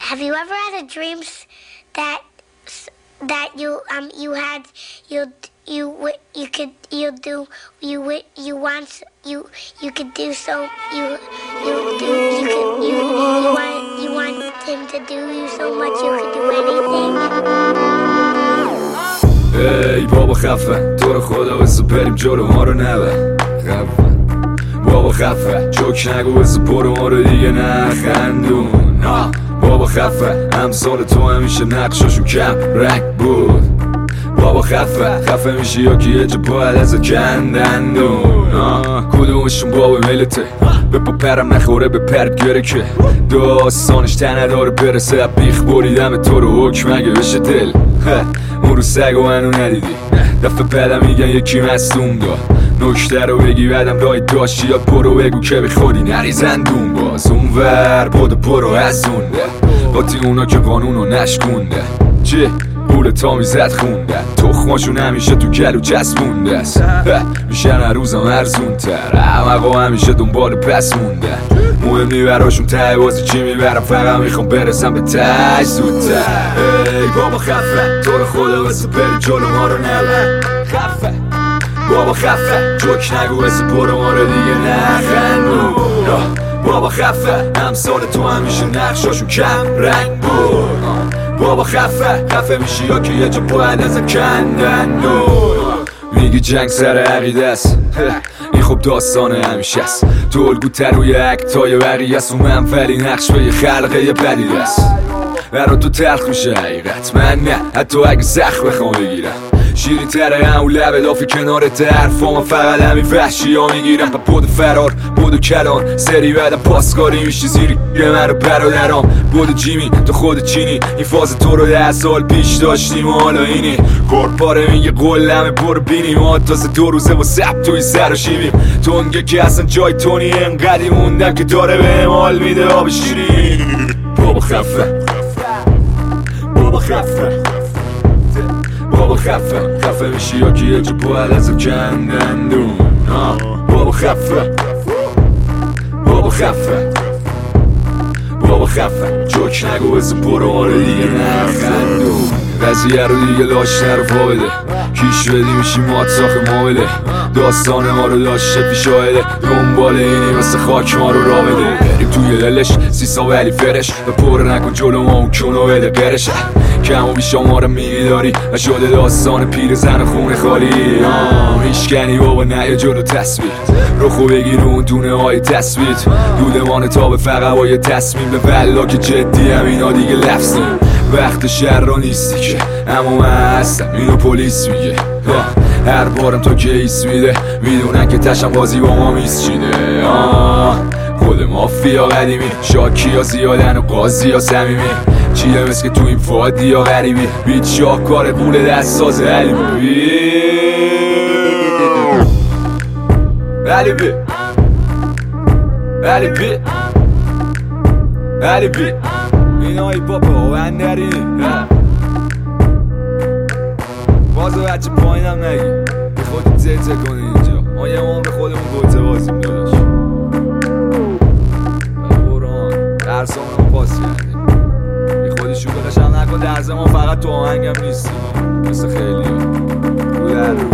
Have you ever had a dream that you had you could do so you want him to do you so much you could do anything. ای بابا خفه تو رو خدا بسو بریم جلو ما رو نبر خفه بابا خفه جوک نگو بسو برو ما رو دیگه نخندون بابا خفه همسال تو همیشه نقشاشون کم رنگ بود بابا خفه میشه یا که یه جا باید از کندندون کدومشون بابا ملته به پا پرم نخوره به پرد گره که داستانش تنه داره برسه بیخ بریدم تو رو حکم اگه بشه دل اون رو سگ و منو ندیدی دفعه بعدم میگن یکی مصدوم داد نکته رو بگی بعدم رای داشتی یا برو بگو که به خودی نریزندون باز اون ور برو از اونده باتی اونا که قانونو نشکونده چه پول تا میزد خونده تخماشون همیشه تو گلو چسبونده است میشن هر روزم ارزون تر احمقا همیشه دنبال پس مونده مهم نی براشون ته بازی چی میبرم فقط میخوام برسم به ته زودتر ای بابا خفه تو رو خدا بسه بری جلو ما رو نبر خفه بابا خفه جوک نگو بسه برو ما رو دیگه نخندون بابا خفه همسال تو همیشه نقشاشون کم رنگ بود بابا خفه میشی یا که یه جا باید از کندندون میگی جنگ سر عقیده است این خب داستان همیشه است تو الگوتر روی اکتای بقیه است و منفلی نقش به یه خلقه یه پدیده است برا تو تلخ میشه حقیقت من نه حتی اگه سخت بخوام بگیرم شیرین تره هم و لبه دافی کنارت حرفا من فقط همین وحشی ها میگیرم پا بود فرار بود کلان سری بعدم پاسکاری میشی زیری من رو برادرام بود جیمی تو خود چینی این فاز تو رو 10 سال پیش داشتیم و حالا اینی پاره میگه قلمه برو بینیم ما تازه 2 روزه با سب توی سر و شیبیم تونگه که اصلا جای تونی انقدی موندم که داره به مال میده آب شیرین بابا خفه بابا خفه بابا خفه میشی یا که یه جا باید از کندندون بابا خفه جوک نگو بزن برو ما رو دیگه نخندون قضیه رو دیگه لاش نرفا بده کیش بدی میشی مات ساخ ما بده داستان ما رو داشته پیشاهده دنبال اینی مثل خاک ما رو را بده بریم توی دلش 30 ولی فرش و پر نکن جلو ما اون کنو بده قرشه کم و بیشا ما رو میداری و شده داستان پیر زن خونه خالی میشکنی بابا نه جلو تصویر رخو بگیر اون دونه های تصویر دودمان تا به فقط با یه تصمیم به ولا که جدی هم اینا دیگه لفظی وقت شهر را نیستی که اما من هستم اینو پلیس میگه هر بارم تو کیس میده میدونن که تشم بازی با ما میسچیده خود مافیا قدیمی شاکی ها زیادن و قاضی ها سمیمی چیه مثل که تو این فادی ها غریبی بیت شاهکار قول دست ساز علیبی علیبی این های پاپه ها اندرینی بازو بچه پایینم نگی به خودت زیته کنی اینجا ما یه به خودمون گوته بازیم داداش قرآن درسامون هم پاس کردیم به خودی شوگلش هم نکن درس ما فقط تو آهنگم نیستیم مثل خیلی ها